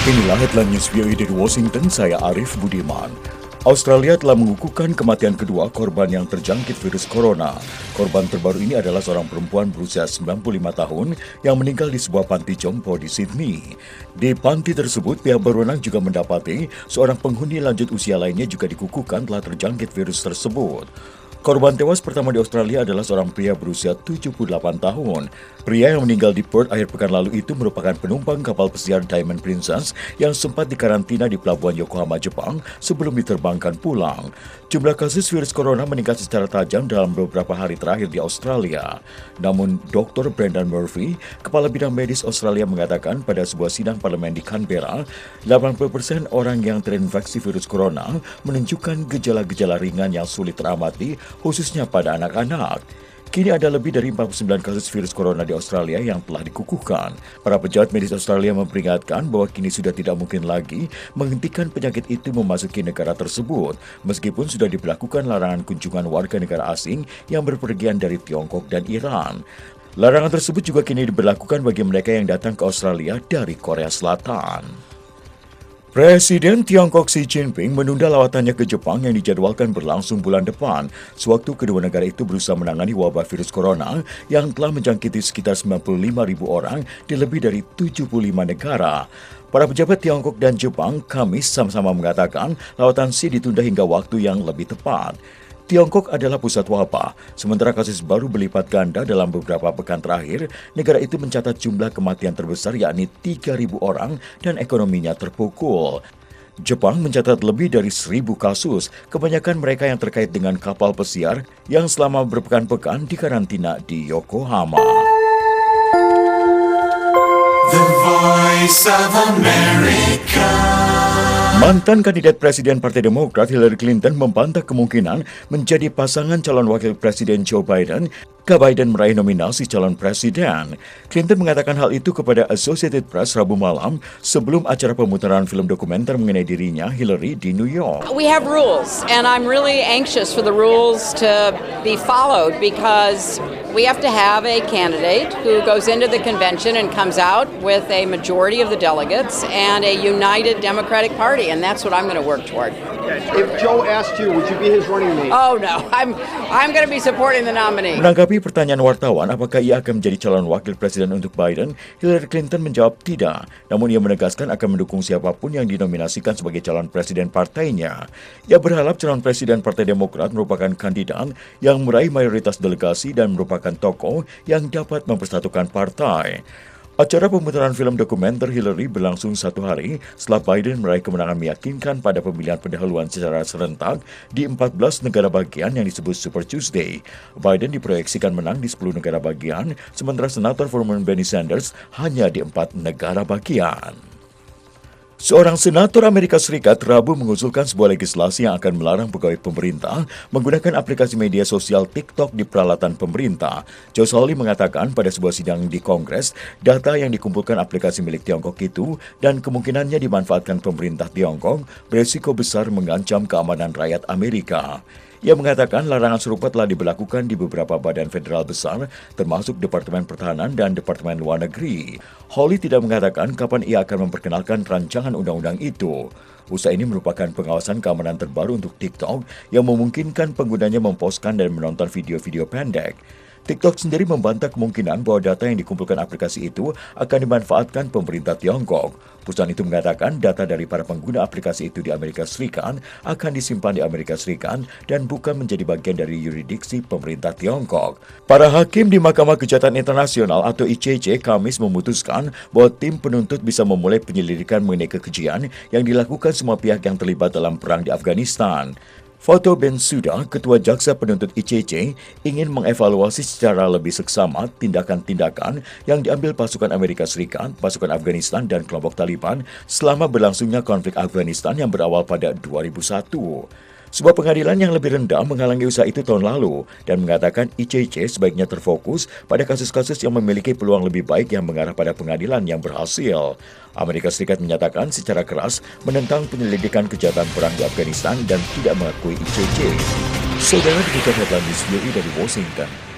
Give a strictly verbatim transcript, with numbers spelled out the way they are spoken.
Inilah headline news V O A dari Washington, saya Arif Budiman. Australia telah mengukuhkan kematian kedua korban yang terjangkit virus corona. Korban terbaru ini adalah seorang perempuan berusia sembilan puluh lima tahun yang meninggal di sebuah panti jompo di Sydney. Di panti tersebut, pihak berwenang juga mendapati seorang penghuni lanjut usia lainnya juga dikukuhkan telah terjangkit virus tersebut. Korban tewas pertama di Australia adalah seorang pria berusia tujuh puluh delapan tahun. Pria yang meninggal di Perth akhir pekan lalu itu merupakan penumpang kapal pesiar Diamond Princess yang sempat dikarantina di pelabuhan Yokohama, Jepang sebelum diterbangkan pulang. Jumlah kasus virus corona meningkat secara tajam dalam beberapa hari terakhir di Australia. Namun, doktor Brendan Murphy, Kepala Bidang Medis Australia mengatakan pada sebuah sidang parlemen di Canberra, delapan puluh persen orang yang terinfeksi virus corona menunjukkan gejala-gejala ringan yang sulit teramati, khususnya pada anak-anak. Kini ada lebih dari empat puluh sembilan kasus virus corona di Australia yang telah dikukuhkan. Para pejabat medis Australia memperingatkan bahwa kini sudah tidak mungkin lagi menghentikan penyakit itu memasuki negara tersebut, meskipun sudah diberlakukan larangan kunjungan warga negara asing yang berpergian dari Tiongkok dan Iran. Larangan tersebut juga kini diberlakukan bagi mereka yang datang ke Australia dari Korea Selatan. Presiden Tiongkok Xi Jinping menunda lawatannya ke Jepang yang dijadwalkan berlangsung bulan depan, sewaktu kedua negara itu berusaha menangani wabah virus corona yang telah menjangkiti sekitar sembilan puluh lima ribu orang di lebih dari tujuh puluh lima negara. Para pejabat Tiongkok dan Jepang Kamis sama-sama mengatakan lawatan Xi ditunda hingga waktu yang lebih tepat. Tiongkok adalah pusat wabah, sementara kasus baru berlipat ganda dalam beberapa pekan terakhir. Negara itu mencatat jumlah kematian terbesar yakni tiga ribu orang dan ekonominya terpukul. Jepang mencatat lebih dari seribu kasus, kebanyakan mereka yang terkait dengan kapal pesiar yang selama berpekan-pekan dikarantina di Yokohama. The Voice of America. Mantan kandidat Presiden Partai Demokrat Hillary Clinton membantah kemungkinan menjadi pasangan calon wakil Presiden Joe Biden jika Biden meraih nominasi calon presiden. Clinton mengatakan hal itu kepada Associated Press Rabu malam sebelum acara pemutaran film dokumenter mengenai dirinya, Hillary, di New York. We have rules, and I'm really anxious for the rules to be followed because we have to have a candidate who goes into the convention and comes out with a majority of the delegates and a united Democratic Party, and that's what I'm going to work toward. If Joe asked you, would you be his running mate? Oh no, I'm I'm going to be supporting the nominee. Menanggapi pertanyaan wartawan apakah ia akan menjadi calon wakil presiden untuk Biden, Hillary Clinton menjawab tidak. Namun ia menegaskan akan mendukung siapapun yang dinominasikan sebagai calon presiden partainya. Ia berharap calon presiden Partai Demokrat merupakan kandidat yang meraih mayoritas delegasi dan merupakan tokoh yang dapat mempersatukan partai. Acara pemutaran film dokumenter Hillary berlangsung satu hari setelah Biden meraih kemenangan meyakinkan pada pemilihan pendahuluan secara serentak di empat belas negara bagian yang disebut Super Tuesday. Biden diproyeksikan menang di sepuluh negara bagian, sementara Senator Vermont Bernie Sanders hanya di empat negara bagian. Seorang senator Amerika Serikat Rabu mengusulkan sebuah legislasi yang akan melarang pegawai pemerintah menggunakan aplikasi media sosial TikTok di peralatan pemerintah. Josh Hawley mengatakan pada sebuah sidang di Kongres, data yang dikumpulkan aplikasi milik Tiongkok itu dan kemungkinannya dimanfaatkan pemerintah Tiongkok beresiko besar mengancam keamanan rakyat Amerika. Ia mengatakan larangan serupa telah diberlakukan di beberapa badan federal besar, termasuk Departemen Pertahanan dan Departemen Luar Negeri. Hawley tidak mengatakan kapan ia akan memperkenalkan rancangan undang-undang itu. Usaha ini merupakan pengawasan keamanan terbaru untuk TikTok yang memungkinkan penggunanya memposkan dan menonton video-video pendek. TikTok sendiri membantah kemungkinan bahwa data yang dikumpulkan aplikasi itu akan dimanfaatkan pemerintah Tiongkok. Perusahaan itu mengatakan data dari para pengguna aplikasi itu di Amerika Serikat akan disimpan di Amerika Serikat dan bukan menjadi bagian dari yurisdiksi pemerintah Tiongkok. Para hakim di Mahkamah Kejahatan Internasional atau I C C Kamis memutuskan bahwa tim penuntut bisa memulai penyelidikan mengenai kekejian yang dilakukan semua pihak yang terlibat dalam perang di Afghanistan. Foto Bensouda, Ketua Jaksa Penuntut I C C, ingin mengevaluasi secara lebih seksama tindakan-tindakan yang diambil pasukan Amerika Serikat, pasukan Afghanistan, dan kelompok Taliban selama berlangsungnya konflik Afghanistan yang berawal pada dua ribu satu. Sebuah pengadilan yang lebih rendah menghalangi usaha itu tahun lalu dan mengatakan I C C sebaiknya terfokus pada kasus-kasus yang memiliki peluang lebih baik yang mengarah pada pengadilan yang berhasil. Amerika Serikat menyatakan secara keras menentang penyelidikan kejahatan perang di Afghanistan dan tidak mengakui I C C. Saudara, demikian headline news V O A dari Washington.